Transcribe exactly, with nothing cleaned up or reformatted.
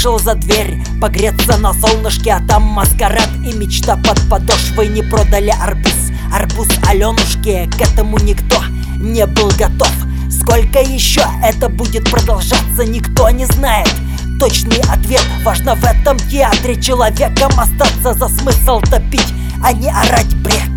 вышел за дверь погреться на солнышке, а там маскарад и мечта под подошвой. Не продали арбуз, арбуз Аленушке, к этому никто не был готов. Сколько еще это будет продолжаться, никто не знает. Точный ответ: важно в этом театре человеком остаться, за смысл топить, а не орать бред.